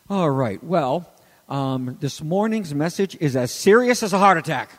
All right. Well, this morning's message is as serious as a heart attack.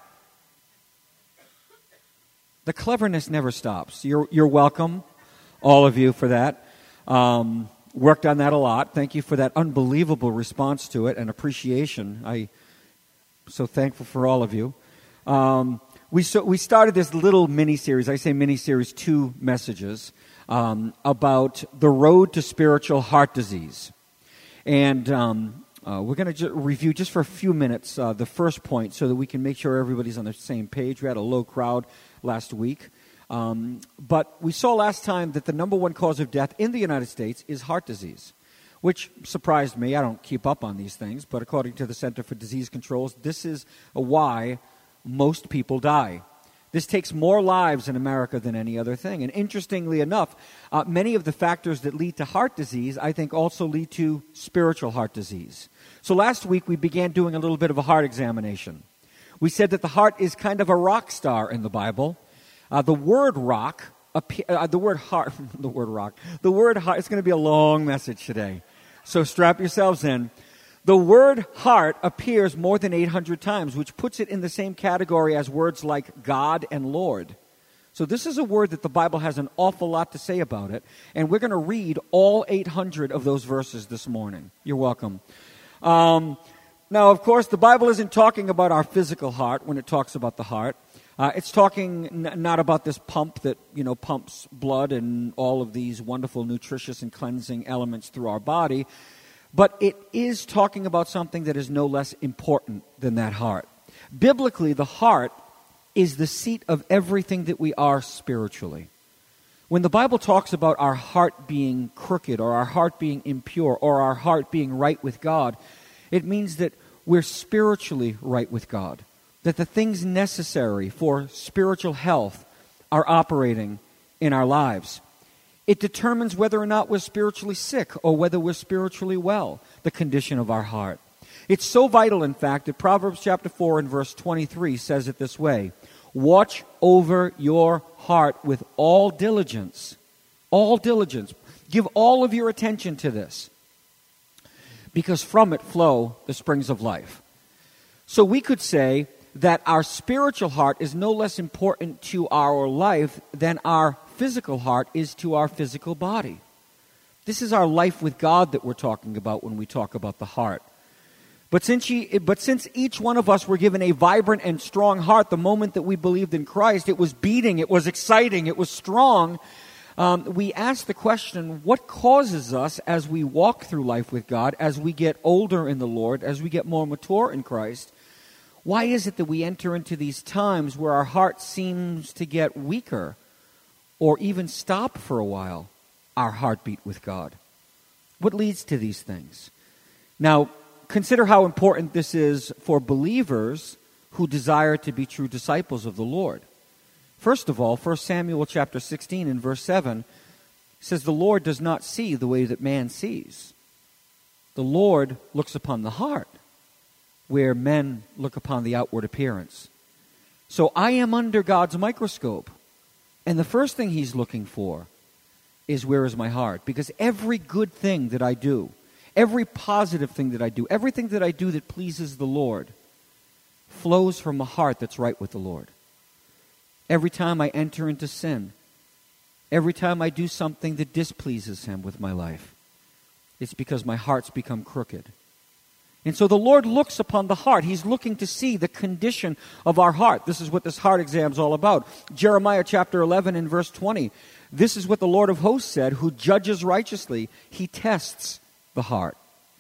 The cleverness never stops. You're welcome, all of you, for that. Worked on that a lot. Thank you for that unbelievable response to it and appreciation. I'm so thankful for all of you. We started this little mini-series. I say mini-series, 2 messages, about the road to spiritual heart disease. And we're going to review just for a few minutes the first point so that we can make sure everybody's on the same page. We had a low crowd last week. But we saw last time that the number one cause of death in the United States is heart disease, which surprised me. I don't keep up on these things, but according to the Center for Disease Control, this is why most people die. This takes more lives in America than any other thing. And interestingly enough, many of the factors that lead to heart disease, I think, also lead to spiritual heart disease. So last week we began doing a little bit of a heart examination. We said that the heart is kind of a rock star in the Bible. The word heart, it's going to be a long message today. So strap yourselves in. The word heart appears more than 800 times, which puts it in the same category as words like God and Lord. So this is a word that the Bible has an awful lot to say about it, and we're going to read all 800 of those verses this morning. You're welcome. Now, of course, the Bible isn't talking about our physical heart when it talks about the heart. It's talking not about this pump that, pumps blood and all of these wonderful nutritious and cleansing elements through our body. But it is talking about something that is no less important than that heart. Biblically, the heart is the seat of everything that we are spiritually. When the Bible talks about our heart being crooked or our heart being impure or our heart being right with God, it means that we're spiritually right with God, that the things necessary for spiritual health are operating in our lives. It determines whether or not we're spiritually sick or whether we're spiritually well, the condition of our heart. It's so vital, in fact, that Proverbs chapter 4 and verse 23 says it this way: watch over your heart with all diligence. All diligence. Give all of your attention to this, because from it flow the springs of life. So we could say that our spiritual heart is no less important to our life than our physical heart is to our physical body. This is our life with God that we're talking about when we talk about the heart. But since each one of us were given a vibrant and strong heart the moment that we believed in Christ, it was beating, it was exciting, it was strong, we ask the question, what causes us as we walk through life with God, as we get older in the Lord, as we get more mature in Christ, why is it that we enter into these times where our heart seems to get weaker or even stop for a while our heartbeat with God? What leads to these things? Now, consider how important this is for believers who desire to be true disciples of the Lord. First of all, 1 Samuel chapter 16 and verse 7 says, the Lord does not see the way that man sees. The Lord looks upon the heart, where men look upon the outward appearance. So I am under God's microscope. And the first thing He's looking for is, where is my heart? Because every good thing that I do, every positive thing that I do, everything that I do that pleases the Lord flows from a heart that's right with the Lord. Every time I enter into sin, every time I do something that displeases Him with my life, it's because my heart's become crooked. And so the Lord looks upon the heart. He's looking to see the condition of our heart. This is what this heart exam is all about. Jeremiah chapter 11 and verse 20. This is what the Lord of hosts said, who judges righteously. He tests the heart.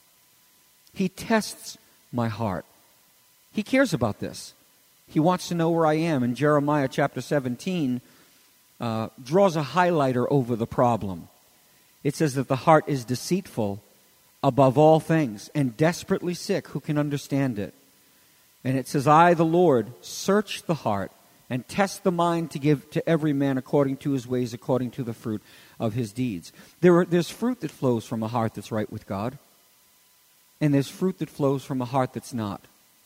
He tests my heart. He cares about this. He wants to know where I am. And Jeremiah chapter 17 draws a highlighter over the problem. It says that the heart is deceitful above all things, and desperately sick, who can understand it? And it says, I, the Lord, search the heart and test the mind to give to every man according to his ways, according to the fruit of his deeds. There's fruit that flows from a heart that's right with God, and there's fruit that flows from a heart that's not.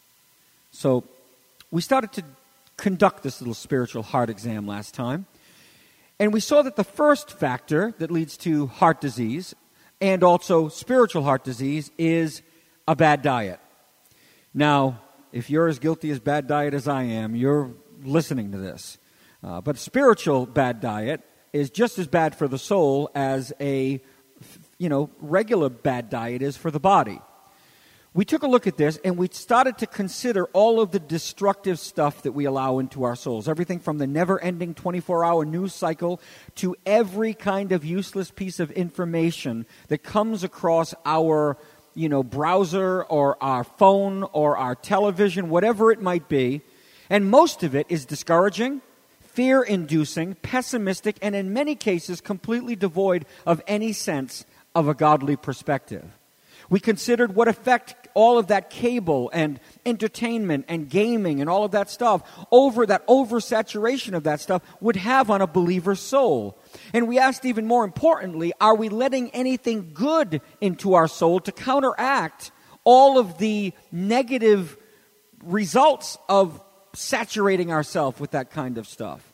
So we started to conduct this little spiritual heart exam last time, and we saw that the first factor that leads to heart disease and also spiritual heart disease is a bad diet. Now, if you're as guilty as bad diet as I am, you're listening to this. But spiritual bad diet is just as bad for the soul as a, regular bad diet is for the body. We took a look at this and we started to consider all of the destructive stuff that we allow into our souls. Everything from the never-ending 24-hour news cycle to every kind of useless piece of information that comes across our browser or our phone or our television, whatever it might be. And most of it is discouraging, fear-inducing, pessimistic, and in many cases completely devoid of any sense of a godly perspective. We considered what effect all of that cable and entertainment and gaming and all of that stuff, that oversaturation of that stuff would have on a believer's soul. And we asked even more importantly, are we letting anything good into our soul to counteract all of the negative results of saturating ourselves with that kind of stuff?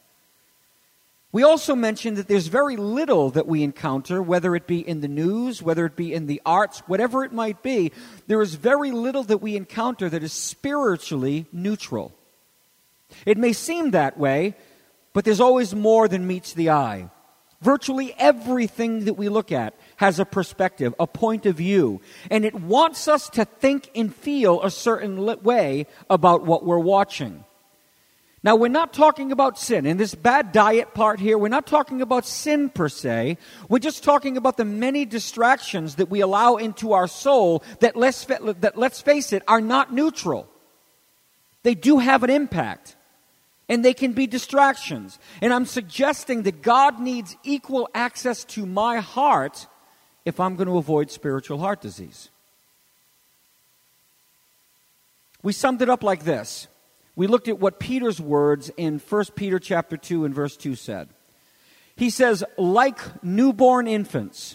We also mentioned that there's very little that we encounter, whether it be in the news, whether it be in the arts, whatever it might be, there is very little that we encounter that is spiritually neutral. It may seem that way, but there's always more than meets the eye. Virtually everything that we look at has a perspective, a point of view, and it wants us to think and feel a certain way about what we're watching. Now, we're not talking about sin. In this bad diet part here, we're not talking about sin per se. We're just talking about the many distractions that we allow into our soul that, let's face it, are not neutral. They do have an impact, and they can be distractions. And I'm suggesting that God needs equal access to my heart if I'm going to avoid spiritual heart disease. We summed it up like this. We looked at what Peter's words in 1 Peter chapter 2 and verse 2 said. He says, like newborn infants,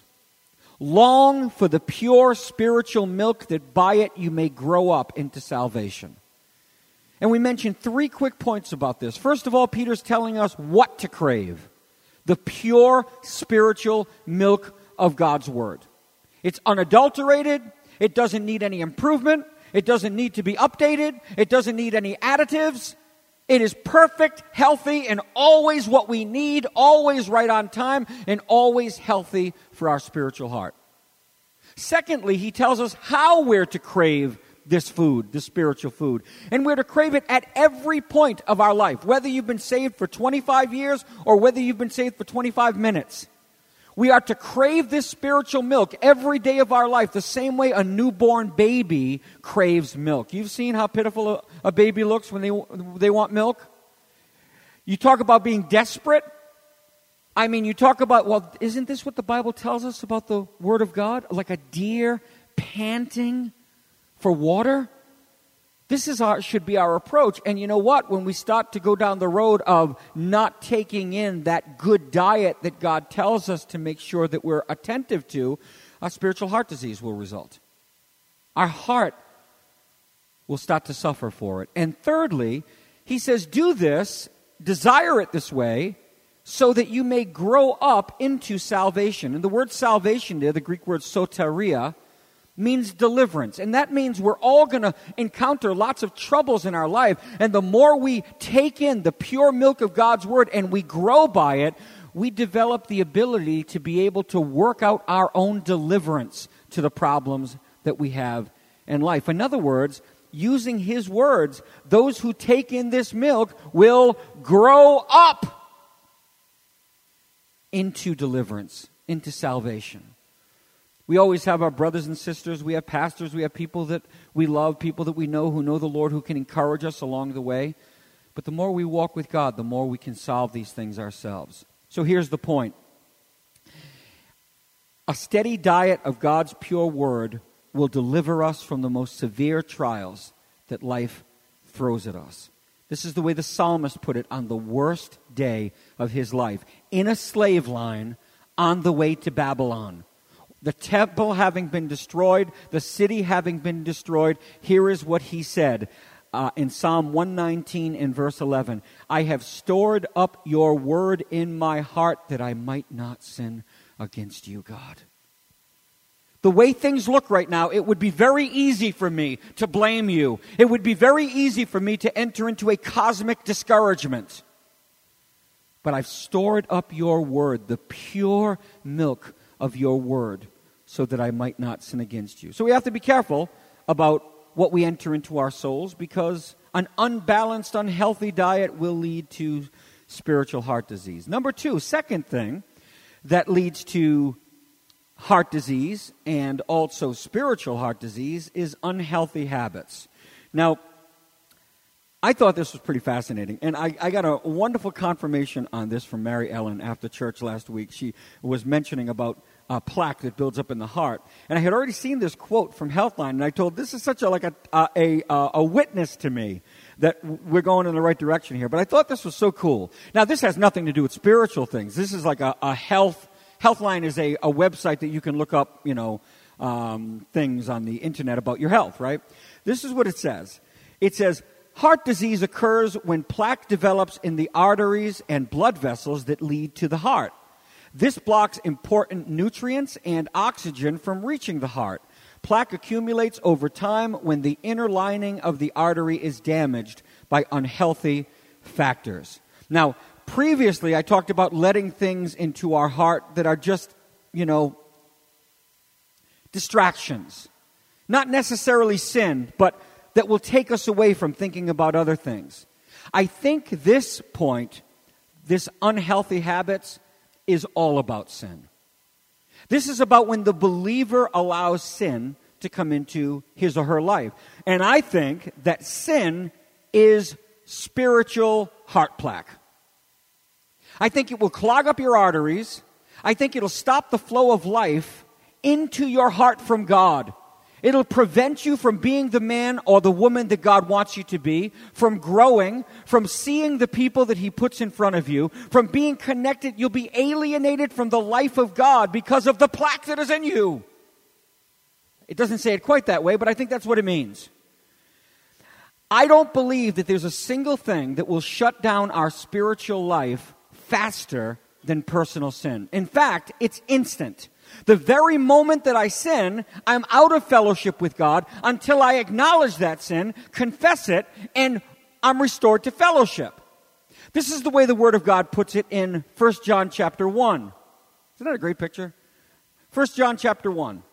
long for the pure spiritual milk that by it you may grow up into salvation. And we mentioned 3 quick points about this. First of all, Peter's telling us what to crave. The pure spiritual milk of God's Word. It's unadulterated. It doesn't need any improvement. It doesn't need to be updated. It doesn't need any additives. It is perfect, healthy, and always what we need, always right on time, and always healthy for our spiritual heart. Secondly, he tells us how we're to crave this food, this spiritual food. And we're to crave it at every point of our life, whether you've been saved for 25 years or whether you've been saved for 25 minutes. We are to crave this spiritual milk every day of our life, the same way a newborn baby craves milk. You've seen how pitiful a baby looks when they want milk? You talk about being desperate. I mean, you talk about, well, isn't this what the Bible tells us about the Word of God? Like a deer panting for water? This should be our approach. And you know what? When we start to go down the road of not taking in that good diet that God tells us to make sure that we're attentive to, our spiritual heart disease will result. Our heart will start to suffer for it. And thirdly, he says, do this, desire it this way, so that you may grow up into salvation. And the word salvation there, the Greek word soteria, means deliverance. And that means we're all going to encounter lots of troubles in our life. And the more we take in the pure milk of God's Word and we grow by it, we develop the ability to be able to work out our own deliverance to the problems that we have in life. In other words, using his words, those who take in this milk will grow up into deliverance, into salvation. We always have our brothers and sisters, we have pastors, we have people that we love, people that we know who know the Lord, who can encourage us along the way. But the more we walk with God, the more we can solve these things ourselves. So here's the point. A steady diet of God's pure Word will deliver us from the most severe trials that life throws at us. This is the way the psalmist put it on the worst day of his life. In a slave line on the way to Babylon. The temple having been destroyed, the city having been destroyed, here is what he said in Psalm 119 and verse 11. I have stored up your word in my heart that I might not sin against you, God. The way things look right now, it would be very easy for me to blame you. It would be very easy for me to enter into a cosmic discouragement. But I've stored up your word, the pure milk of your word, so that I might not sin against you. So we have to be careful about what we enter into our souls, because an unbalanced, unhealthy diet will lead to spiritual heart disease. Number two, second thing that leads to heart disease and also spiritual heart disease is unhealthy habits. Now, I thought this was pretty fascinating, and I got a wonderful confirmation on this from Mary Ellen after church last week. She was mentioning about plaque that builds up in the heart. And I had already seen this quote from Healthline, and I told, this is such a witness to me that we're going in the right direction here. But I thought this was so cool. Now, this has nothing to do with spiritual things. This is like a Healthline is a website that you can look up, things on the internet about your health, right? This is what it says. It says, heart disease occurs when plaque develops in the arteries and blood vessels that lead to the heart. This blocks important nutrients and oxygen from reaching the heart. Plaque accumulates over time when the inner lining of the artery is damaged by unhealthy factors. Now, previously I talked about letting things into our heart that are just, distractions. Not necessarily sin, but that will take us away from thinking about other things. I think this point, this unhealthy habits, is all about sin. This is about when the believer allows sin to come into his or her life. And I think that sin is spiritual heart plaque. I think it will clog up your arteries. I think it'll stop the flow of life into your heart from God. It'll prevent you from being the man or the woman that God wants you to be, from growing, from seeing the people that He puts in front of you, from being connected. You'll be alienated from the life of God because of the plaque that is in you. It doesn't say it quite that way, but I think that's what it means. I don't believe that there's a single thing that will shut down our spiritual life faster than personal sin. In fact, it's instant. The very moment that I sin, I'm out of fellowship with God until I acknowledge that sin, confess it, and I'm restored to fellowship. This is the way the Word of God puts it in 1 John chapter 1. Isn't that a great picture? 1 John chapter 1.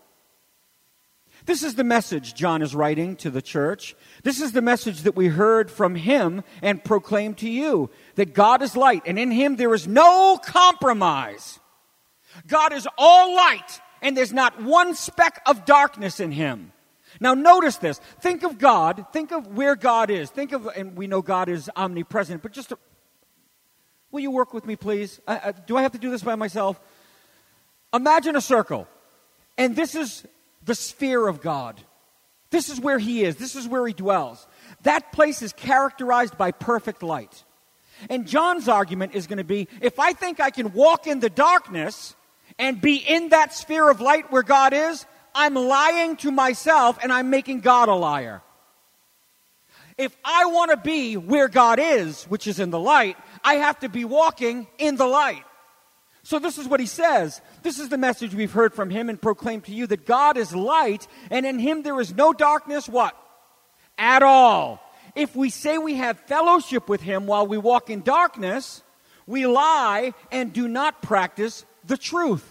This is the message John is writing to the church. This is the message that we heard from him and proclaimed to you, that God is light, and in Him there is no compromise. God is all light, and there's not one speck of darkness in Him. Now notice this. Think of God. Think of where God is. And we know God is omnipresent, but will you work with me, please? Do I have to do this by myself? Imagine a circle, and this is the sphere of God. This is where He is. This is where He dwells. That place is characterized by perfect light. And John's argument is going to be, if I think I can walk in the darkness and be in that sphere of light where God is, I'm lying to myself and I'm making God a liar. If I want to be where God is, which is in the light, I have to be walking in the light. So this is what he says. This is the message we've heard from Him and proclaimed to you, that God is light, and in Him there is no darkness, what? At all. If we say we have fellowship with Him while we walk in darkness, we lie and do not practice the truth.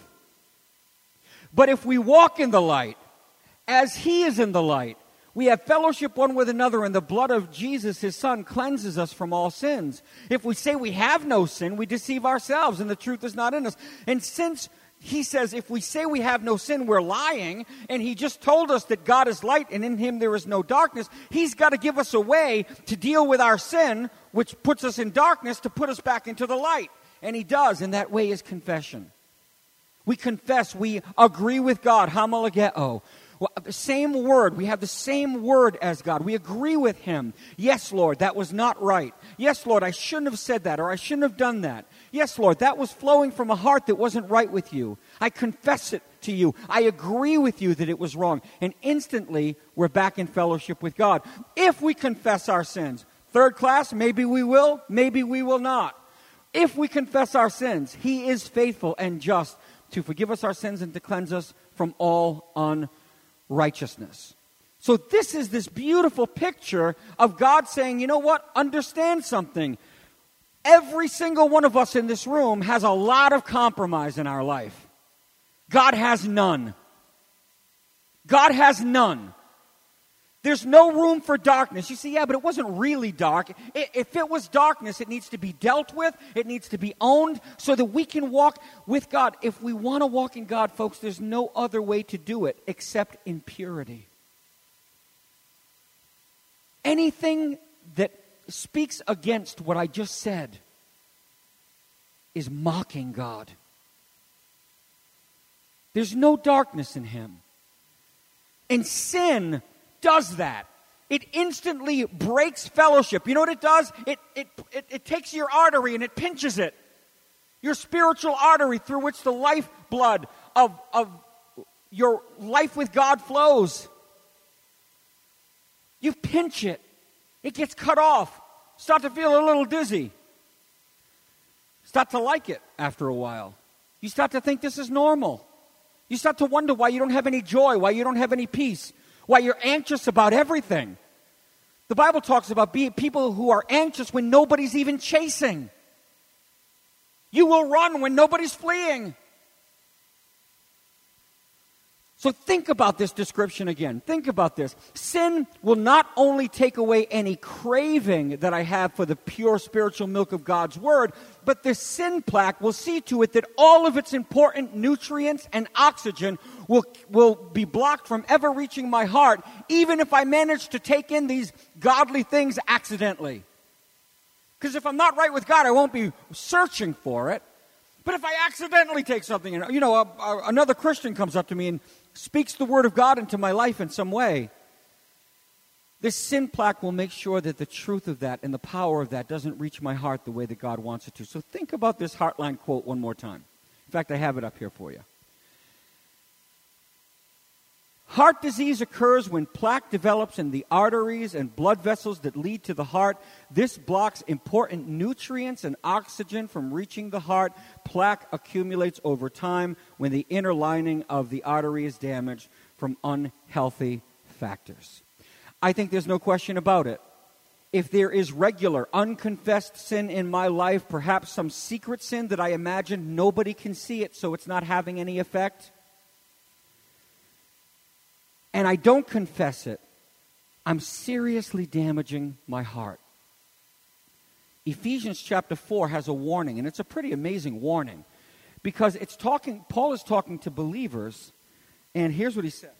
But if we walk in the light, as He is in the light, we have fellowship one with another, and the blood of Jesus, His Son, cleanses us from all sins. If we say we have no sin, we deceive ourselves, and the truth is not in us. And since He says if we say we have no sin, we're lying, and He just told us that God is light, and in Him there is no darkness, He's got to give us a way to deal with our sin, which puts us in darkness, to put us back into the light. And He does, and that way is confession. We confess, we agree with God, homologeo. Well, the same word, we have the same word as God. We agree with Him. Yes, Lord, that was not right. Yes, Lord, I shouldn't have said that, or I shouldn't have done that. Yes, Lord, that was flowing from a heart that wasn't right with You. I confess it to You. I agree with You that it was wrong. And instantly, we're back in fellowship with God. If we confess our sins, third class, maybe we will, maybe we will not. If we confess our sins, He is faithful and just to forgive us our sins and to cleanse us from all unrighteousness. So this is this beautiful picture of God saying, you know what? Understand something. Every single one of us in this room has a lot of compromise in our life. God has none. God has none. There's no room for darkness. You see, yeah, but it wasn't really dark. If it was darkness, it needs to be dealt with. It needs to be owned so that we can walk with God. If we want to walk in God, folks, there's no other way to do it except in purity. Anything that speaks against what I just said is mocking God. There's no darkness in him. And sin does that. It instantly breaks fellowship. You know what it does? It takes your artery and it pinches it. Your spiritual artery through which the lifeblood of your life with God flows. You pinch it. It gets cut off. Start to feel a little dizzy. Start to like it after a while. You start to think this is normal. You start to wonder why you don't have any joy, why you don't have any peace, why you're anxious about everything. The Bible talks about people who are anxious when nobody's even chasing. You will run when nobody's fleeing. So think about this description again. Think about this. Sin will not only take away any craving that I have for the pure spiritual milk of God's Word, but the sin plaque will see to it that all of its important nutrients and oxygen will be blocked from ever reaching my heart, even if I manage to take in these godly things accidentally. Because if I'm not right with God, I won't be searching for it. But if I accidentally take something, another Christian comes up to me and speaks the word of God into my life in some way, this sin plaque will make sure that the truth of that and the power of that doesn't reach my heart the way that God wants it to. So think about this Heartline quote one more time. In fact, I have it up here for you. Heart disease occurs when plaque develops in the arteries and blood vessels that lead to the heart. This blocks important nutrients and oxygen from reaching the heart. Plaque accumulates over time when the inner lining of the artery is damaged from unhealthy factors. I think there's no question about it. If there is regular, unconfessed sin in my life, perhaps some secret sin that I imagine nobody can see it, so it's not having any effect, and I don't confess it, I'm seriously damaging my heart. Ephesians chapter 4 has a warning, and it's a pretty amazing warning, because Paul is talking to believers, and here's what he said.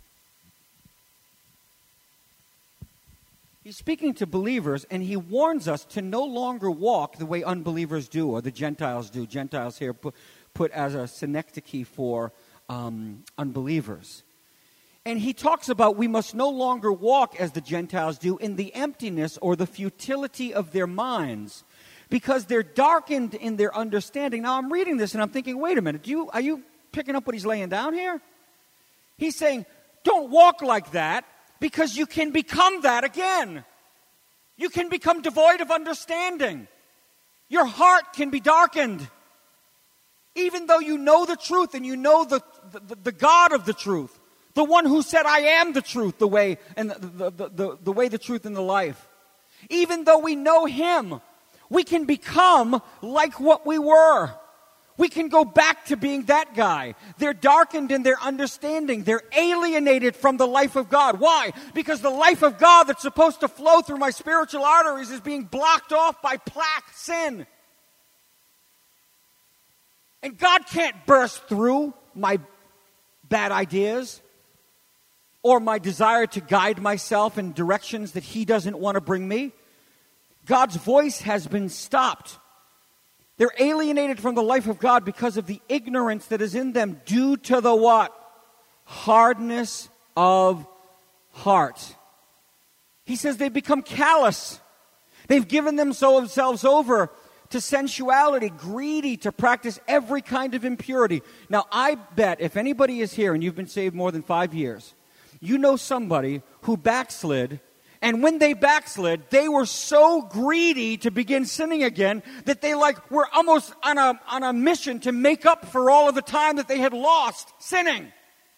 He's speaking to believers, and he warns us to no longer walk the way unbelievers do, or the Gentiles do. Gentiles here put as a synecdoche for unbelievers. And he talks about we must no longer walk as the Gentiles do in the emptiness or the futility of their minds, because they're darkened in their understanding. Now I'm reading this and I'm thinking, wait a minute, are you picking up what he's laying down here? He's saying, don't walk like that, because you can become that again. You can become devoid of understanding. Your heart can be darkened. Even though you know the truth and you know the God of the truth. The one who said, I am the truth, the way, and the way, the truth, and the life. Even though we know him, we can become like what we were. We can go back to being that guy. They're darkened in their understanding. They're alienated from the life of God. Why? Because the life of God that's supposed to flow through my spiritual arteries is being blocked off by plaque sin. And God can't burst through my bad ideas or my desire to guide myself in directions that he doesn't want to bring me. God's voice has been stopped. They're alienated from the life of God because of the ignorance that is in them due to the what? Hardness of heart. He says they've become callous. They've given themselves over to sensuality, greedy to practice every kind of impurity. Now, I bet if anybody is here and you've been saved more than 5 years, you know somebody who backslid, and when they backslid, they were so greedy to begin sinning again that they were almost on a mission to make up for all of the time that they had lost sinning.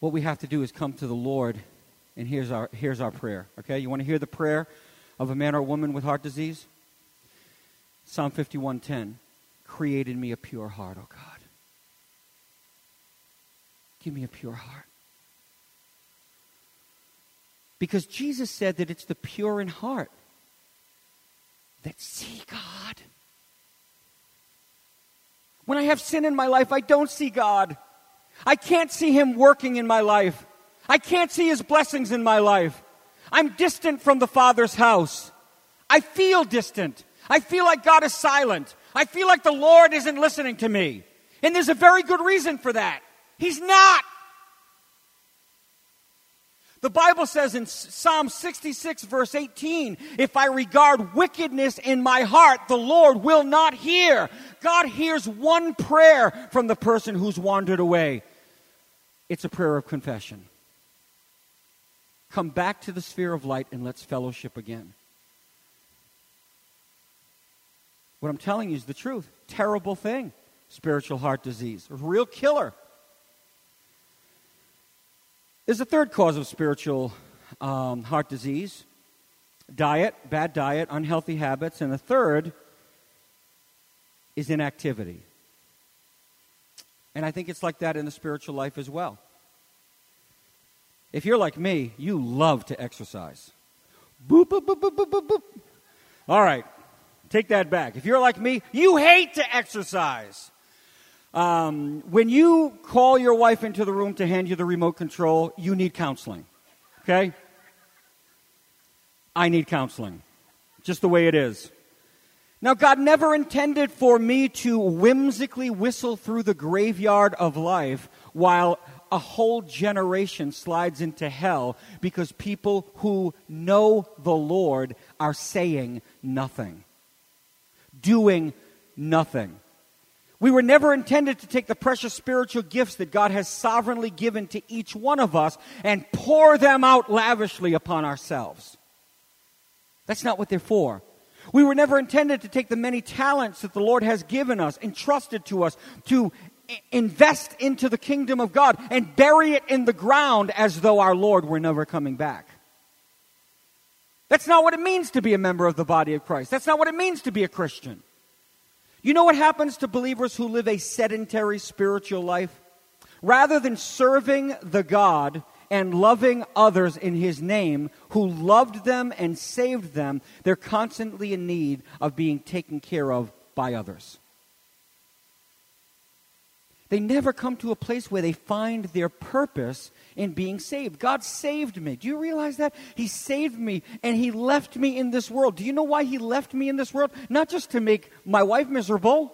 what we have to do is come to the Lord, and here's our prayer. Okay, you want to hear the prayer of a man or woman with heart disease? Psalm 51:10. Create in me a pure heart, O God. Give me a pure heart. Because Jesus said that it's the pure in heart that see God. When I have sin in my life, I don't see God. I can't see Him working in my life. I can't see His blessings in my life. I'm distant from the Father's house. I feel distant. I feel like God is silent. I feel like the Lord isn't listening to me. And there's a very good reason for that. He's not. The Bible says in Psalm 66, verse 18, if I regard wickedness in my heart, the Lord will not hear. God hears one prayer from the person who's wandered away. It's a prayer of confession. Come back to the sphere of light and let's fellowship again. What I'm telling you is the truth. Terrible thing. Spiritual heart disease. A real killer. There's a third cause of spiritual heart disease. Diet, bad diet, unhealthy habits. And the third is inactivity. And I think it's like that in the spiritual life as well. If you're like me, you love to exercise. Boop, boop, boop, boop, boop, boop, boop. All right, take that back. If you're like me, you hate to exercise. When you call your wife into the room to hand you the remote control, you need counseling. Okay? I need counseling. Just the way it is. Now, God never intended for me to whimsically whistle through the graveyard of life while a whole generation slides into hell because people who know the Lord are saying nothing, doing nothing. We were never intended to take the precious spiritual gifts that God has sovereignly given to each one of us and pour them out lavishly upon ourselves. That's not what they're for. We were never intended to take the many talents that the Lord has given us, entrusted to us, to invest into the kingdom of God and bury it in the ground as though our Lord were never coming back. That's not what it means to be a member of the body of Christ. That's not what it means to be a Christian. You know what happens to believers who live a sedentary spiritual life? Rather than serving the God and loving others in His name who loved them and saved them, they're constantly in need of being taken care of by others. They never come to a place where they find their purpose in being saved. God saved me. Do you realize that? He saved me and He left me in this world. Do you know why He left me in this world? Not just to make my wife miserable.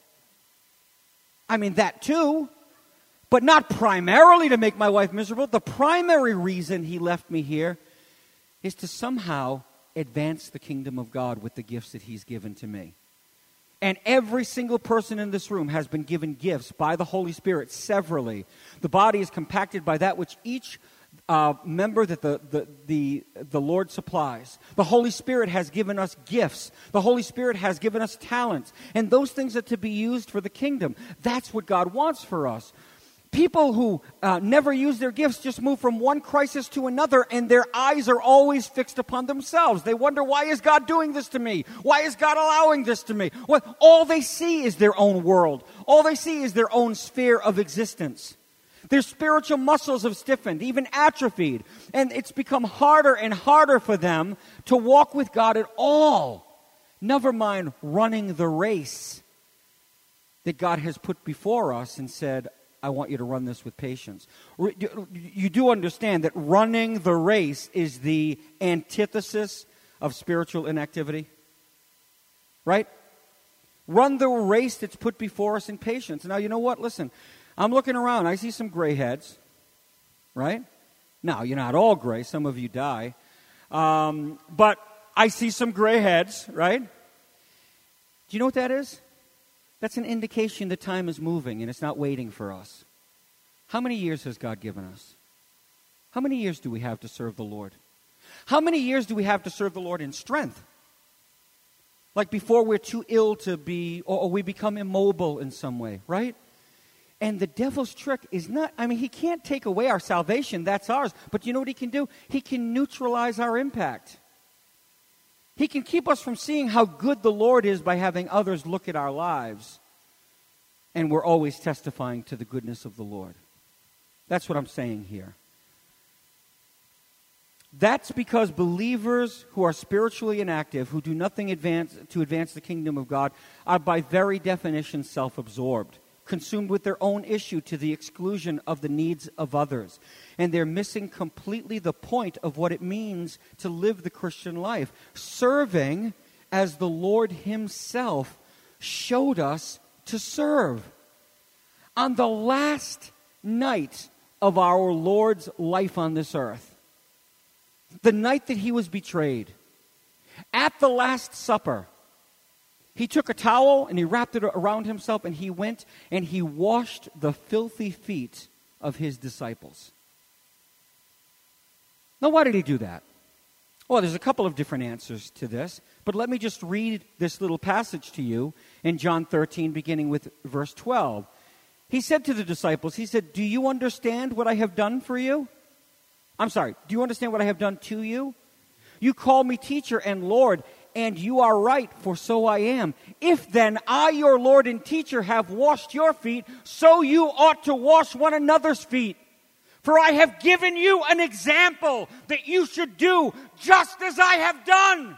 I mean, that too. But not primarily to make my wife miserable. The primary reason He left me here is to somehow advance the kingdom of God with the gifts that He's given to me. And every single person in this room has been given gifts by the Holy Spirit severally. The body is compacted by that which each member that the Lord supplies. The Holy Spirit has given us gifts. The Holy Spirit has given us talents. And those things are to be used for the kingdom. That's what God wants for us. People who never use their gifts just move from one crisis to another, and their eyes are always fixed upon themselves. They wonder, why is God doing this to me? Why is God allowing this to me? Well, all they see is their own world. All they see is their own sphere of existence. Their spiritual muscles have stiffened, even atrophied, and it's become harder and harder for them to walk with God at all. Never mind running the race that God has put before us and said, I want you to run this with patience. You do understand that running the race is the antithesis of spiritual inactivity? Right? Run the race that's put before us in patience. Now, you know what? Listen, I'm looking around. I see some gray heads. Right? Now, you're not all gray. Some of you die. But I see some gray heads. Right? Do you know what that is? That's an indication that time is moving and it's not waiting for us. How many years has God given us? How many years do we have to serve the Lord? How many years do we have to serve the Lord in strength? Like before we're too ill to be, or we become immobile in some way, right? And the devil's trick is not, he can't take away our salvation. That's ours. But you know what he can do? He can neutralize our impact. He can keep us from seeing how good the Lord is by having others look at our lives. And we're always testifying to the goodness of the Lord. That's what I'm saying here. That's because believers who are spiritually inactive, who do nothing to advance the kingdom of God, are by very definition self-absorbed, consumed with their own issue to the exclusion of the needs of others. And they're missing completely the point of what it means to live the Christian life, serving as the Lord himself showed us to serve. On the last night of our Lord's life on this earth, the night that he was betrayed, at the Last Supper, he took a towel and he wrapped it around himself and he went and he washed the filthy feet of his disciples. Now, why did he do that? Well, there's a couple of different answers to this, but let me just read this little passage to you in John 13, beginning with verse 12. He said to the disciples, he said, do you understand what I have done for you? Do you understand what I have done to you? You call me teacher and Lord, and you are right, for so I am. If then I, your Lord and teacher, have washed your feet, so you ought to wash one another's feet. For I have given you an example that you should do just as I have done.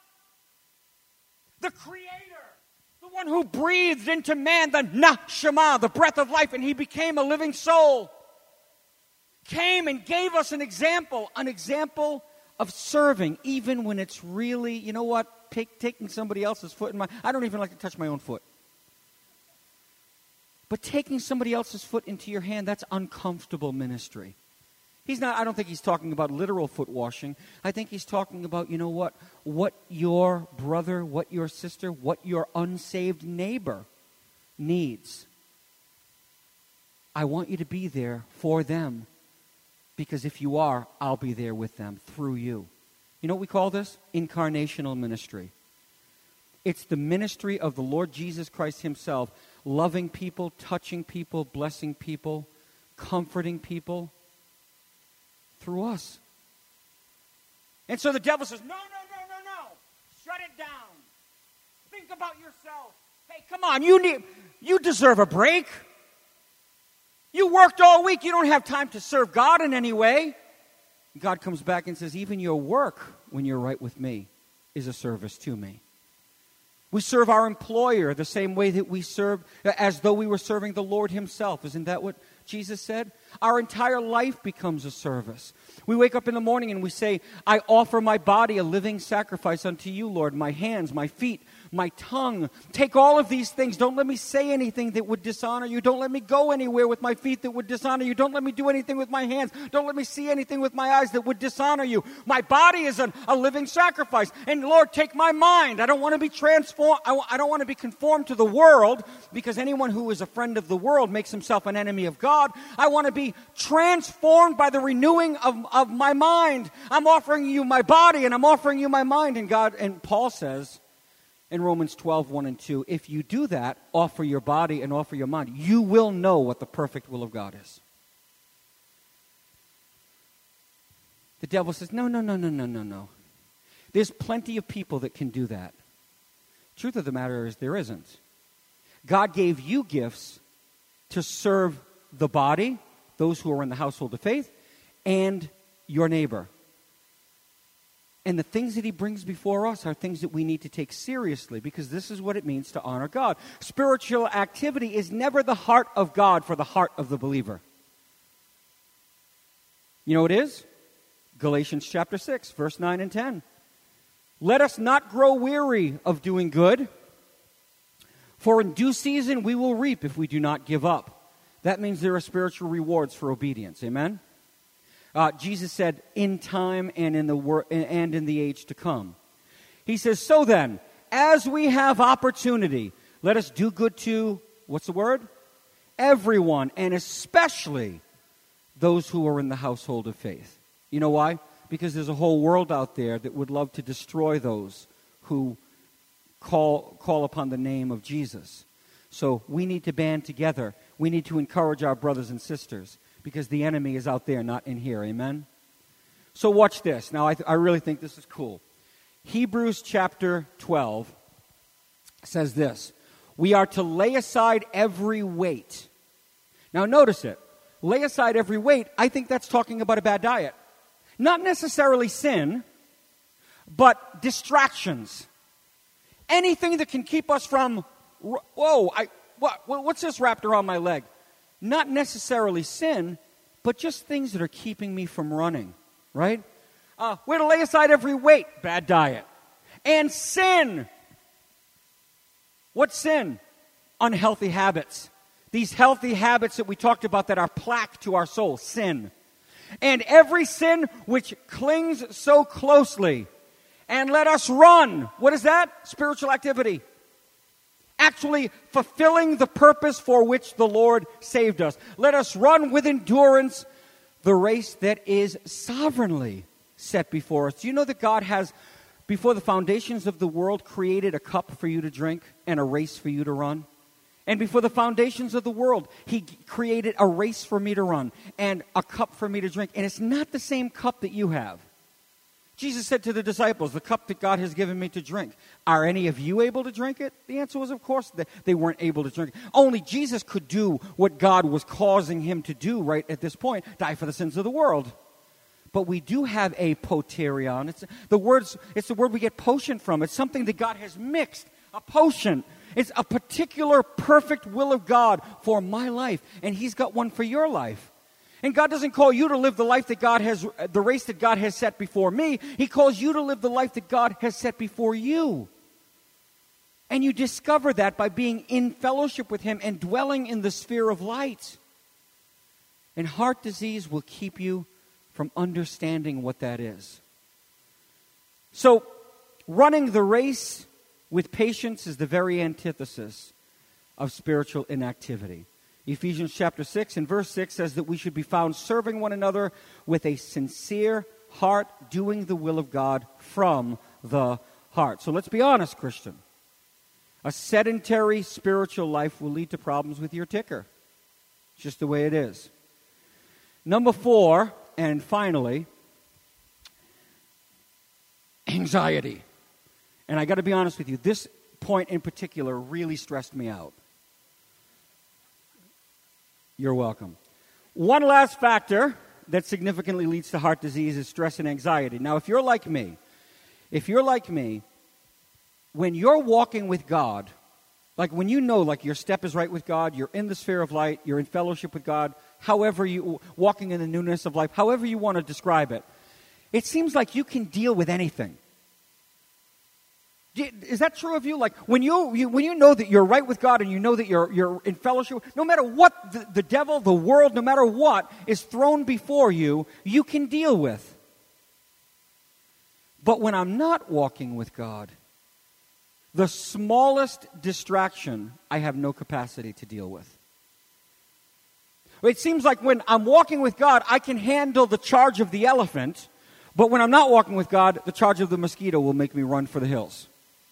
The Creator, the one who breathed into man the neshama, the breath of life, and he became a living soul, came and gave us an example of serving, even when it's really, you know what, taking somebody else's foot in my, I don't even like to touch my own foot. But taking somebody else's foot into your hand, that's uncomfortable ministry. I don't think he's talking about literal foot washing. I think he's talking about, you know what your brother, what your sister, what your unsaved neighbor needs. I want you to be there for them. Because if you are, I'll be there with them through you. You know what we call this? Incarnational ministry. It's the ministry of the Lord Jesus Christ himself, loving people, touching people, blessing people, comforting people through us. And so the devil says, no. Shut it down. Think about yourself. Hey, come on, you deserve a break. You worked all week. You don't have time to serve God in any way. God comes back and says, even your work, when you're right with me, is a service to me. We serve our employer the same way that we serve, as though we were serving the Lord himself. Isn't that what Jesus said? Our entire life becomes a service. We wake up in the morning and we say, I offer my body a living sacrifice unto you, Lord. My hands, my feet, my tongue. Take all of these things. Don't let me say anything that would dishonor you. Don't let me go anywhere with my feet that would dishonor you. Don't let me do anything with my hands. Don't let me see anything with my eyes that would dishonor you. My body is a living sacrifice. And Lord, take my mind. I don't want to be transformed. I don't want to be conformed to the world, because anyone who is a friend of the world makes himself an enemy of God. I want to be transformed by the renewing of my mind. I'm offering you my body and I'm offering you my mind. And Paul says in Romans 12, 1 and 2, if you do that, offer your body and offer your mind, you will know what the perfect will of God is. The devil says, no. There's plenty of people that can do that. Truth of the matter is there isn't. God gave you gifts to serve the body, those who are in the household of faith, and your neighbor. And the things that he brings before us are things that we need to take seriously, because this is what it means to honor God. Spiritual activity is never the heart of God for the heart of the believer. You know what it is? Galatians chapter 6, verse 9 and 10. Let us not grow weary of doing good, for in due season we will reap if we do not give up. That means there are spiritual rewards for obedience. Amen? Jesus said, in time and in the age to come. He says, so then, as we have opportunity, let us do good to, what's the word? Everyone, and especially those who are in the household of faith. You know why? Because there's a whole world out there that would love to destroy those who call upon the name of Jesus. So we need to band together we need to encourage our brothers and sisters because the enemy is out there, not in here. Amen? So watch this. Now, I really think this is cool. Hebrews chapter 12 says this. We are to lay aside every weight. Now, notice it. Lay aside every weight. I think that's talking about a bad diet. Not necessarily sin, but distractions. Anything that can keep us from, what's this wrapped around my leg? Not necessarily sin, but just things that are keeping me from running, right? We're to lay aside every weight, bad diet. And sin. What's sin? Unhealthy habits. These healthy habits that we talked about that are plaque to our soul, sin. And every sin which clings so closely. And let us run. What is that? Spiritual activity. Actually fulfilling the purpose for which the Lord saved us. Let us run with endurance the race that is sovereignly set before us. Do you know that God has, before the foundations of the world, created a cup for you to drink and a race for you to run? And before the foundations of the world, He created a race for me to run and a cup for me to drink. And it's not the same cup that you have. Jesus said to the disciples, the cup that God has given me to drink, are any of you able to drink it? The answer was, of course, they weren't able to drink it. Only Jesus could do what God was causing Him to do right at this point, die for the sins of the world. But we do have a poterion. It's the word we get potion from. It's something that God has mixed, a potion. It's a particular perfect will of God for my life, and He's got one for your life. And God doesn't call you to live the life that the race that God has set before me. He calls you to live the life that God has set before you. And you discover that by being in fellowship with Him and dwelling in the sphere of light. And heart disease will keep you from understanding what that is. So, running the race with patience is the very antithesis of spiritual inactivity. Ephesians chapter 6 and verse 6 says that we should be found serving one another with a sincere heart, doing the will of God from the heart. So let's be honest, Christian. A sedentary spiritual life will lead to problems with your ticker. It's just the way it is. Number 4, and finally, anxiety. And I got to be honest with you, this point in particular really stressed me out. You're welcome. One last factor that significantly leads to heart disease is stress and anxiety. Now, if you're like me, when you're walking with God, like when you know like your step is right with God, you're in the sphere of light, you're in fellowship with God, however you, walking in the newness of life, however you want to describe it, it seems like you can deal with anything. Is that true of you? Like when you know that you're right with God and you know that you're in fellowship, no matter what the devil, the world, no matter what is thrown before you, you can deal with. But when I'm not walking with God, the smallest distraction I have no capacity to deal with. It seems like when I'm walking with God, I can handle the charge of the elephant, but when I'm not walking with God, the charge of the mosquito will make me run for the hills.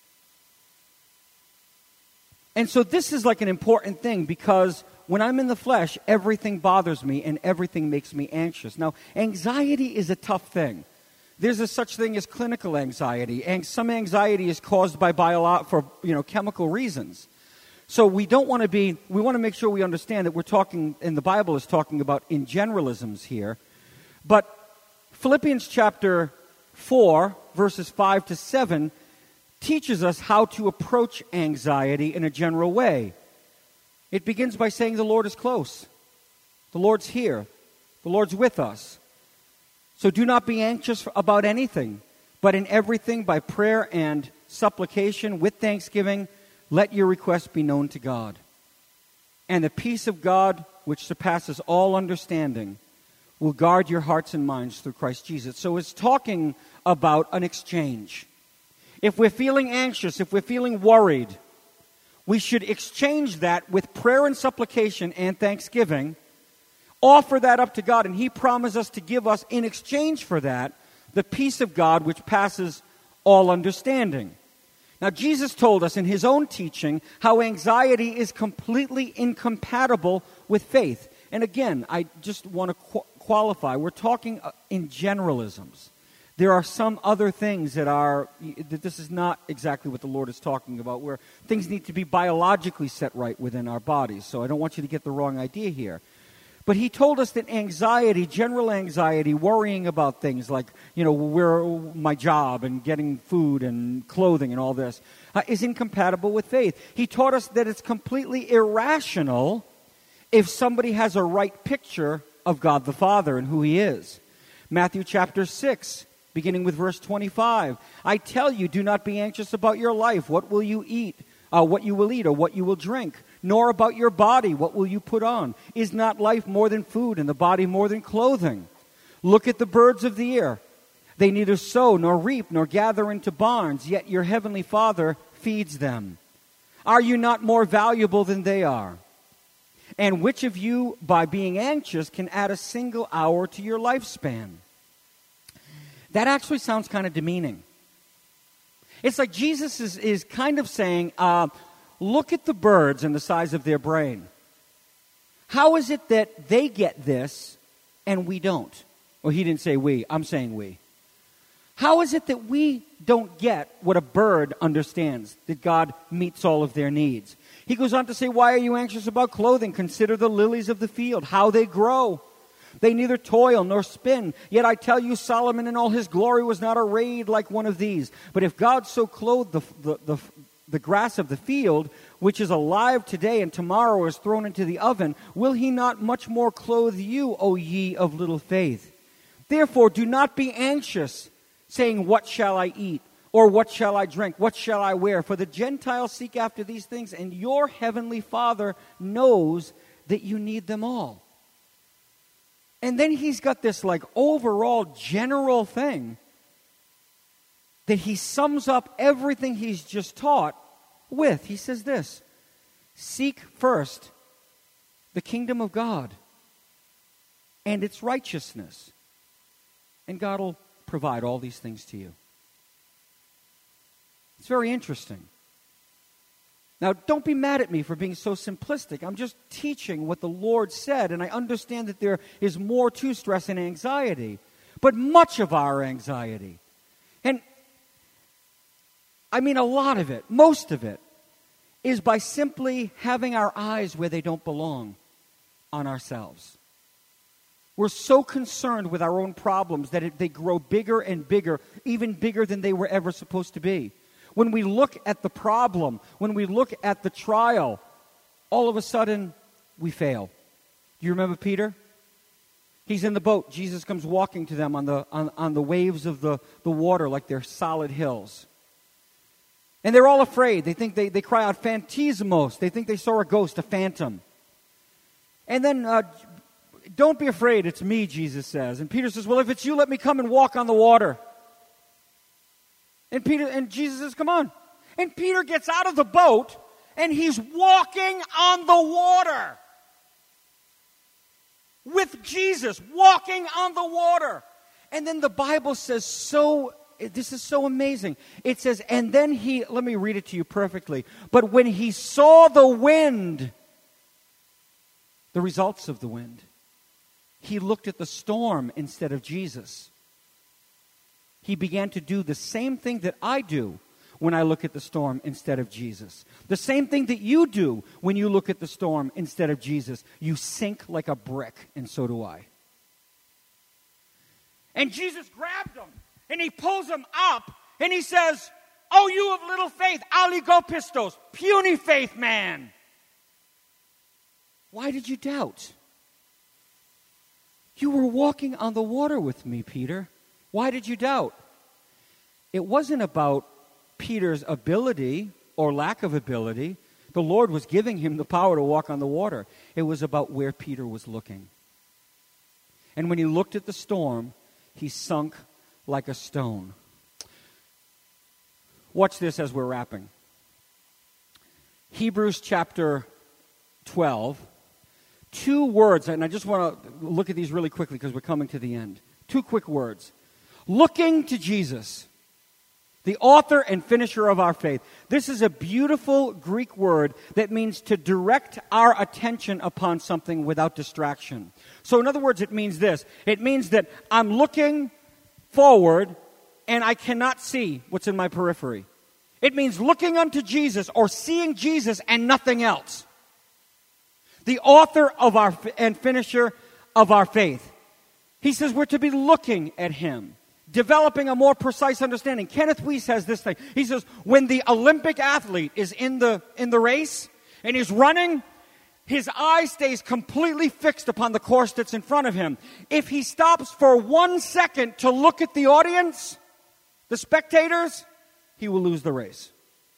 And so this is like an important thing because when I'm in the flesh, everything bothers me and everything makes me anxious. Now, anxiety is a tough thing. There's a such thing as clinical anxiety, and some anxiety is caused by chemical reasons. So we want to make sure we understand that we're talking, and the Bible is talking about in generalisms here. But Philippians chapter 4, verses 5 to 7, teaches us how to approach anxiety in a general way. It begins by saying the Lord is close. The Lord's here. The Lord's with us. So do not be anxious about anything, but in everything by prayer and supplication with thanksgiving, let your requests be known to God. And the peace of God, which surpasses all understanding, will guard your hearts and minds through Christ Jesus. So it's talking about an exchange. If we're feeling anxious, if we're feeling worried, we should exchange that with prayer and supplication and thanksgiving, offer that up to God, and He promised us to give us, in exchange for that, the peace of God which passes all understanding. Now, Jesus told us in his own teaching how anxiety is completely incompatible with faith. And again, I just want to qualify. We're talking in generalisms. There are some other things that this is not exactly what the Lord is talking about, where things need to be biologically set right within our bodies. So I don't want you to get the wrong idea here. But he told us that anxiety, general anxiety, worrying about things like, where my job and getting food and clothing and all this, is incompatible with faith. He taught us that it's completely irrational if somebody has a right picture of God the Father and who he is. Matthew chapter 6, beginning with verse 25. I tell you, do not be anxious about your life. What will you eat? What you will eat or what you will drink? Nor about your body, what will you put on? Is not life more than food and the body more than clothing? Look at the birds of the air. They neither sow nor reap nor gather into barns, yet your heavenly Father feeds them. Are you not more valuable than they are? And which of you, by being anxious, can add a single hour to your lifespan? That actually sounds kind of demeaning. It's like Jesus is kind of saying, look at the birds and the size of their brain. How is it that they get this and we don't? Well, he didn't say we. I'm saying we. How is it that we don't get what a bird understands, that God meets all of their needs? He goes on to say, why are you anxious about clothing? Consider the lilies of the field, how they grow. They neither toil nor spin. Yet I tell you, Solomon in all his glory was not arrayed like one of these. But if God so clothed the grass of the field, which is alive today and tomorrow is thrown into the oven, will he not much more clothe you, O ye of little faith? Therefore do not be anxious, saying, what shall I eat? Or what shall I drink? What shall I wear? For the Gentiles seek after these things, and your heavenly Father knows that you need them all. And then he's got this overall general thing that he sums up everything he's just taught with. He says this, seek first the kingdom of God and its righteousness, and God will provide all these things to you. It's very interesting. Now, don't be mad at me for being so simplistic. I'm just teaching what the Lord said, and I understand that there is more to stress and anxiety, but much of our anxiety, and I mean a lot of it, most of it, is by simply having our eyes where they don't belong, on ourselves. We're so concerned with our own problems that they grow bigger and bigger, even bigger than they were ever supposed to be. When we look at the problem, when we look at the trial, all of a sudden, we fail. Do you remember Peter? He's in the boat. Jesus comes walking to them on the waves of the water like they're solid hills. And they're all afraid. They think they cry out, phantasmos. They think they saw a ghost, a phantom. And then, don't be afraid, it's me, Jesus says. And Peter says, well, if it's you, let me come and walk on the water. And Jesus says, come on. And Peter gets out of the boat, and he's walking on the water. With Jesus, walking on the water. And then the Bible says this is so amazing. It says, and then let me read it to you perfectly. But when he saw the wind, the results of the wind, he looked at the storm instead of Jesus. He began to do the same thing that I do when I look at the storm instead of Jesus. The same thing that you do when you look at the storm instead of Jesus. You sink like a brick, and so do I. And Jesus grabbed him, and he pulls him up, and he says, oh, you of little faith, oligopistos, puny faith man. Why did you doubt? You were walking on the water with me, Peter. Why did you doubt? It wasn't about Peter's ability or lack of ability. The Lord was giving him the power to walk on the water. It was about where Peter was looking. And when he looked at the storm, he sunk like a stone. Watch this as we're wrapping. Hebrews chapter 12. 2 words, and I just want to look at these really quickly because we're coming to the end. 2 quick words. Looking to Jesus. The author and finisher of our faith. This is a beautiful Greek word that means to direct our attention upon something without distraction. So in other words, it means this. It means that I'm looking forward and I cannot see what's in my periphery. It means looking unto Jesus or seeing Jesus and nothing else. The author of our and finisher of our faith. He says we're to be looking at him, developing a more precise understanding. Kenneth Weiss has this thing. He says when the Olympic athlete is in the race and he's running, his eye stays completely fixed upon the course that's in front of him. If he stops for 1 second to look at the audience, the spectators, he will lose the race.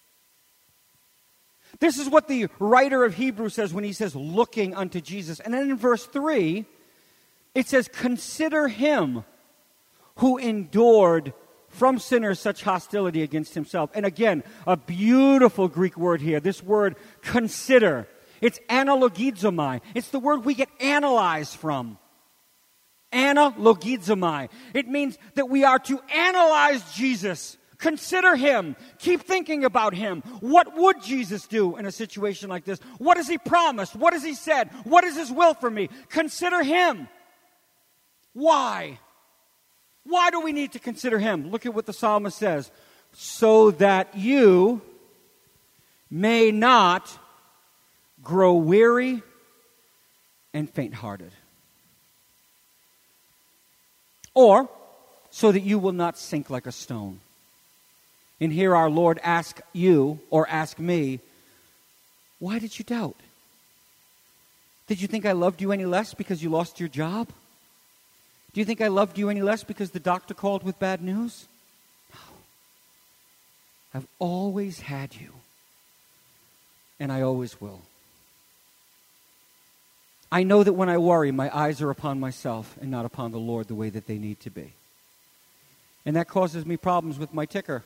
This is what the writer of Hebrews says when he says looking unto Jesus. And then in verse 3, it says, consider him who endured from sinners such hostility against himself. And again, a beautiful Greek word here. This word, consider. It's analogizomai. It's the word we get analyze from. Analogizomai. It means that we are to analyze Jesus. Consider him. Keep thinking about him. What would Jesus do in a situation like this? What has he promised? What has he said? What is his will for me? Consider him. Why? Why do we need to consider him? Look at what the psalmist says. So that you may not grow weary and faint-hearted. Or, so that you will not sink like a stone. And here our Lord ask you, or ask me, why did you doubt? Did you think I loved you any less because you lost your job? Do you think I loved you any less because the doctor called with bad news? No. I've always had you. And I always will. I know that when I worry, my eyes are upon myself and not upon the Lord the way that they need to be. And that causes me problems with my ticker.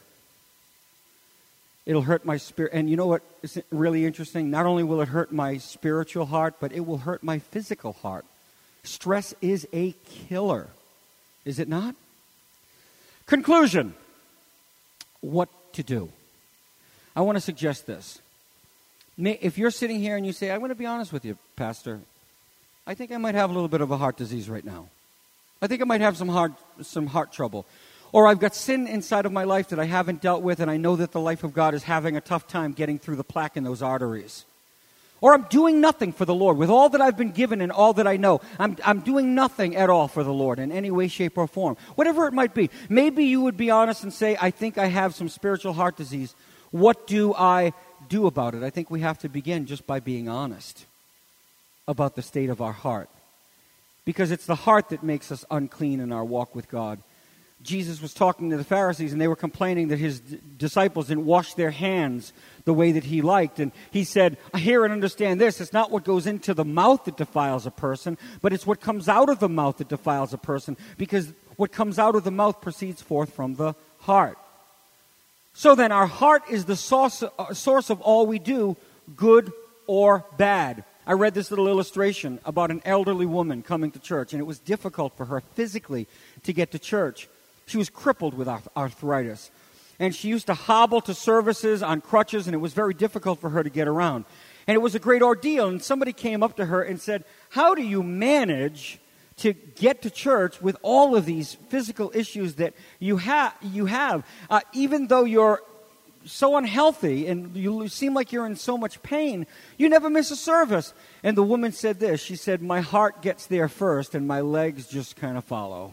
It'll hurt my spirit. And you know what is really interesting? Not only will it hurt my spiritual heart, but it will hurt my physical heart. Stress is a killer, is it not? Conclusion. What to do? I want to suggest this. If you're sitting here and you say, I'm going to be honest with you, Pastor, I think I might have a little bit of a heart disease right now. I think I might have some heart trouble. Or I've got sin inside of my life that I haven't dealt with, and I know that the life of God is having a tough time getting through the plaque in those arteries. Or I'm doing nothing for the Lord. With all that I've been given and all that I know, I'm doing nothing at all for the Lord in any way, shape, or form. Whatever it might be. Maybe you would be honest and say, I think I have some spiritual heart disease. What do I do about it? I think we have to begin just by being honest about the state of our heart. Because it's the heart that makes us unclean in our walk with God. Jesus was talking to the Pharisees, and they were complaining that his disciples didn't wash their hands the way that he liked. And he said, I hear and understand this. It's not what goes into the mouth that defiles a person, but it's what comes out of the mouth that defiles a person, because what comes out of the mouth proceeds forth from the heart. So then, our heart is the source of all we do, good or bad. I read this little illustration about an elderly woman coming to church, and it was difficult for her physically to get to church. She was crippled with arthritis. And she used to hobble to services on crutches, and it was very difficult for her to get around. And it was a great ordeal. And somebody came up to her and said, how do you manage to get to church with all of these physical issues that you have? Even though you're so unhealthy and you seem like you're in so much pain, you never miss a service. And the woman said this. She said, my heart gets there first, and my legs just kind of follow.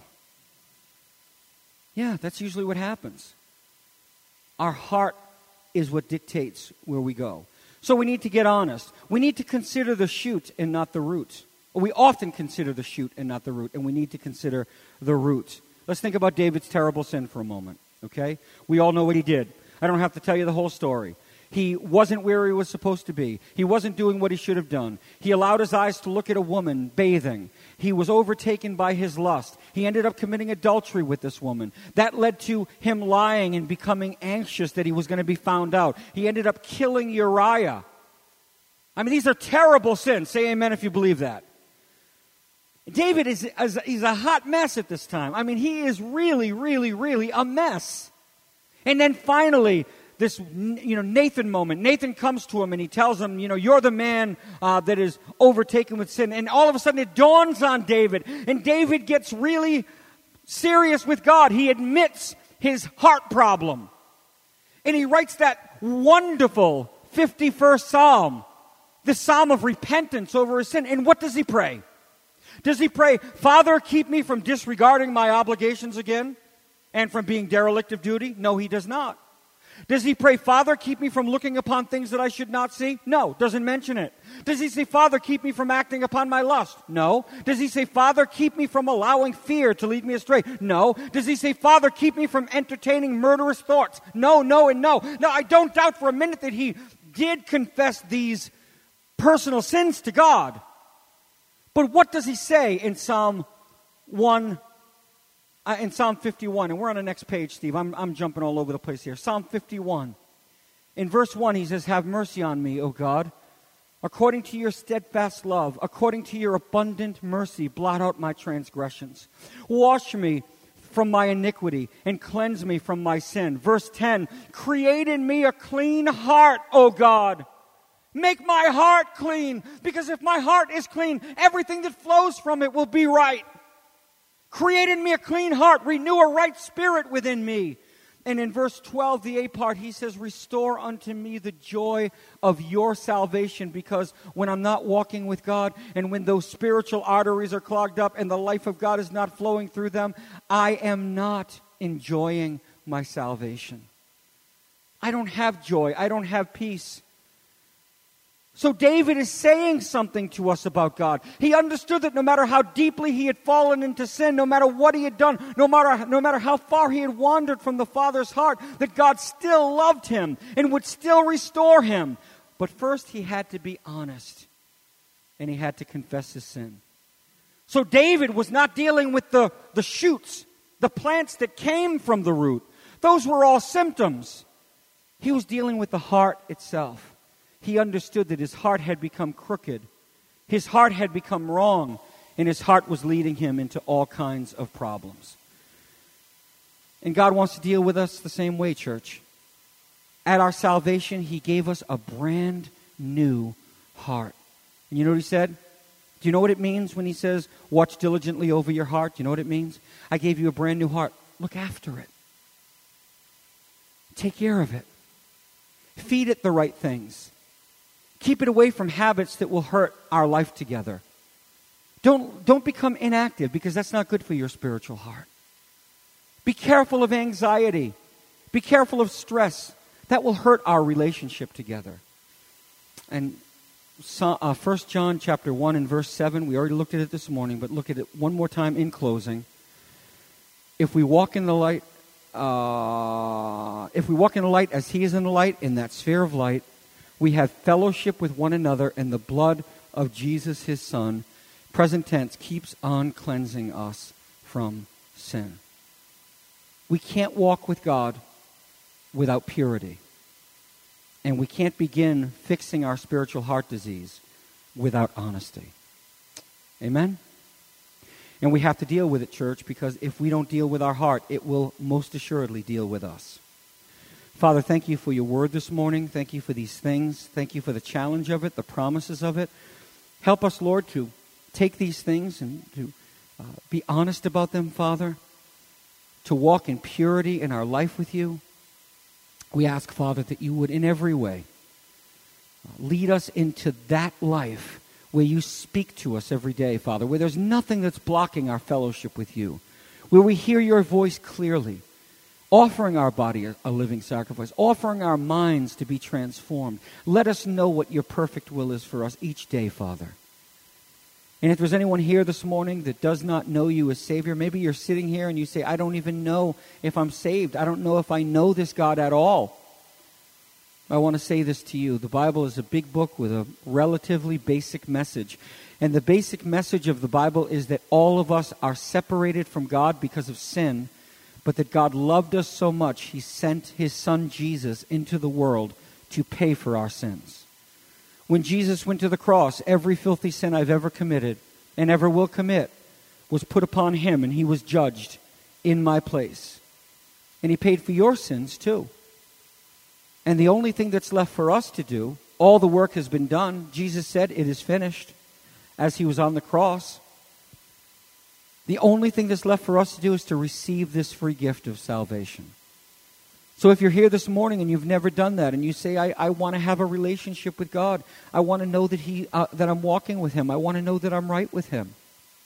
Yeah, that's usually what happens. Our heart is what dictates where we go. So we need to get honest. We need to consider the shoot and not the root. We often consider the shoot and not the root, and we need to consider the root. Let's think about David's terrible sin for a moment, okay? We all know what he did. I don't have to tell you the whole story. He wasn't where he was supposed to be. He wasn't doing what he should have done. He allowed his eyes to look at a woman bathing. He was overtaken by his lust. He ended up committing adultery with this woman. That led to him lying and becoming anxious that he was going to be found out. He ended up killing Uriah. I mean, these are terrible sins. Say amen if you believe that. David he's a hot mess at this time. I mean, he is really, really, really a mess. And then finally, this, Nathan moment. Nathan comes to him and he tells him, you're the man that is overtaken with sin. And all of a sudden it dawns on David. And David gets really serious with God. He admits his heart problem. And he writes that wonderful 51st Psalm, the Psalm of repentance over his sin. And what does he pray? Does he pray, Father, keep me from disregarding my obligations again and from being derelict of duty? No, he does not. Does he pray, Father, keep me from looking upon things that I should not see? No, doesn't mention it. Does he say, Father, keep me from acting upon my lust? No. Does he say, Father, keep me from allowing fear to lead me astray? No. Does he say, Father, keep me from entertaining murderous thoughts? No, no, and no. Now, I don't doubt for a minute that he did confess these personal sins to God. But what does he say in Psalm 1? In Psalm 51, and we're on the next page, Steve. I'm jumping all over the place here. Psalm 51. In verse 1, he says, Have mercy on me, O God. According to your steadfast love, according to your abundant mercy, blot out my transgressions. Wash me from my iniquity and cleanse me from my sin. Verse 10, Create in me a clean heart, O God. Make my heart clean, because if my heart is clean, everything that flows from it will be right. Create in me a clean heart, renew a right spirit within me. And in verse 12, the A part, he says, Restore unto me the joy of your salvation, because when I'm not walking with God and when those spiritual arteries are clogged up and the life of God is not flowing through them, I am not enjoying my salvation. I don't have joy. I don't have peace. So David is saying something to us about God. He understood that no matter how deeply he had fallen into sin, no matter what he had done, no matter how far he had wandered from the Father's heart, that God still loved him and would still restore him. But first he had to be honest, and he had to confess his sin. So David was not dealing with the shoots, the plants that came from the root. Those were all symptoms. He was dealing with the heart itself. He understood that his heart had become crooked. His heart had become wrong, and his heart was leading him into all kinds of problems. And God wants to deal with us the same way, church. At our salvation, he gave us a brand new heart. And you know what he said? Do you know what it means when he says, watch diligently over your heart? Do you know what it means? I gave you a brand new heart. Look after it. Take care of it. Feed it the right things. Keep it away from habits that will hurt our life together. Don't become inactive, because that's not good for your spiritual heart. Be careful of anxiety. Be careful of stress. That will hurt our relationship together. And 1 John chapter 1 and verse 7, we already looked at it this morning, but look at it one more time in closing. If we walk in the light, as he is in the light, in that sphere of light, we have fellowship with one another, and the blood of Jesus, his Son, present tense, keeps on cleansing us from sin. We can't walk with God without purity. And we can't begin fixing our spiritual heart disease without honesty. Amen? And we have to deal with it, church, because if we don't deal with our heart, it will most assuredly deal with us. Father, thank you for your word this morning. Thank you for these things. Thank you for the challenge of it, the promises of it. Help us, Lord, to take these things and to be honest about them, Father, to walk in purity in our life with you. We ask, Father, that you would in every way lead us into that life where you speak to us every day, Father, where there's nothing that's blocking our fellowship with you, where we hear your voice clearly, offering our body a living sacrifice, offering our minds to be transformed. Let us know what your perfect will is for us each day, Father. And if there's anyone here this morning that does not know you as Savior, maybe you're sitting here and you say, I don't even know if I'm saved. I don't know if I know this God at all. I want to say this to you. The Bible is a big book with a relatively basic message. And the basic message of the Bible is that all of us are separated from God because of sin, but that God loved us so much, he sent his Son Jesus into the world to pay for our sins. When Jesus went to the cross, every filthy sin I've ever committed and ever will commit was put upon him, and he was judged in my place. And he paid for your sins too. And the only thing that's left for us to do, all the work has been done. Jesus said, "It is finished," as he was on the cross. The only thing that's left for us to do is to receive this free gift of salvation. So if you're here this morning and you've never done that, and you say, I want to have a relationship with God. I want to know that I'm walking with him. I want to know that I'm right with him.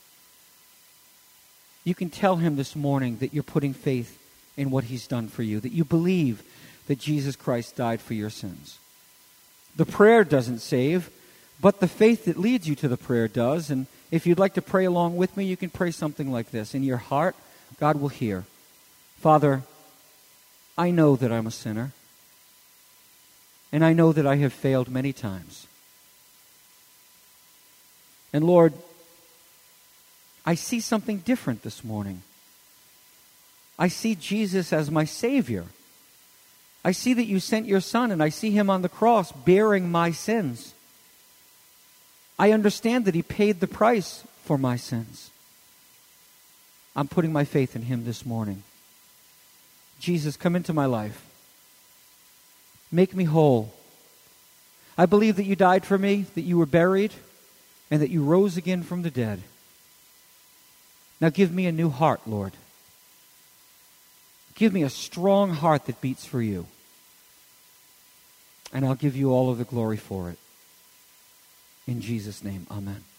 You can tell him this morning that you're putting faith in what he's done for you, that you believe that Jesus Christ died for your sins. The prayer doesn't save, but the faith that leads you to the prayer does. And if you'd like to pray along with me, you can pray something like this. In your heart, God will hear. Father, I know that I'm a sinner, and I know that I have failed many times. And Lord, I see something different this morning. I see Jesus as my Savior. I see that you sent your Son, and I see him on the cross bearing my sins. I understand that he paid the price for my sins. I'm putting my faith in him this morning. Jesus, come into my life. Make me whole. I believe that you died for me, that you were buried, and that you rose again from the dead. Now give me a new heart, Lord. Give me a strong heart that beats for you. And I'll give you all of the glory for it. In Jesus' name, amen.